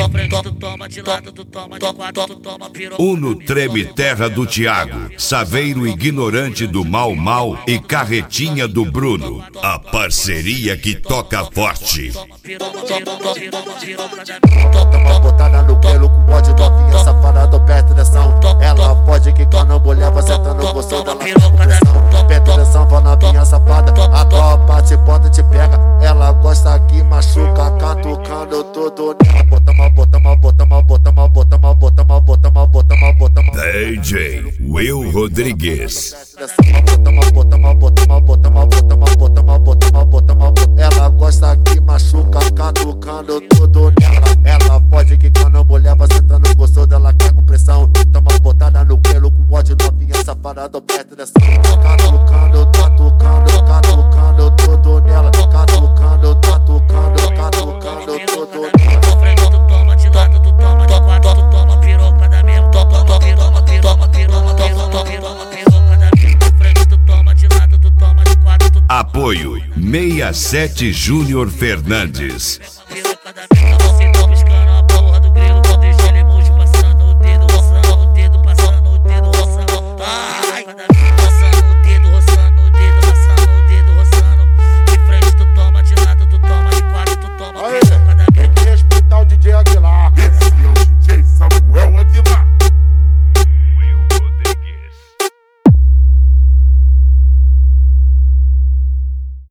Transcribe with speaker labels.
Speaker 1: toma de lado, tu toma de quatro, tu toma piroca.
Speaker 2: Uno treme terra do Thiago, Saveiro ignorante do Mal Mal e Carretinha do Bruno. A parceria que toca forte.
Speaker 3: Toma botada no pelo com ódio, novinha safada, perto dessa. Ela pode que quando mulher vai sentando no gostoso dela com pressão. Perto dessa pra novinha safada, a tropa te bota e te pega. Ela gosta que machuca, catucando tudo nela.
Speaker 2: DJ Will Rodrigues.
Speaker 3: Ela gosta que machuca, catucando tudo nela. Ela pode que quando a mulher vai sentando gostoso dela quer com pressão. Toma botada no pelo com ódio, novinha safada, perto dessa. Catucando tudo nela. Catucando tudo nela.
Speaker 1: Toma de lado, tu toma de quatro, tu toma piroca da minha. Toma piroca da minha. Frente tu toma de lado, tu toma de quatro, tu
Speaker 2: Apoio 67 Júnior Fernandes.
Speaker 1: piroca da minha.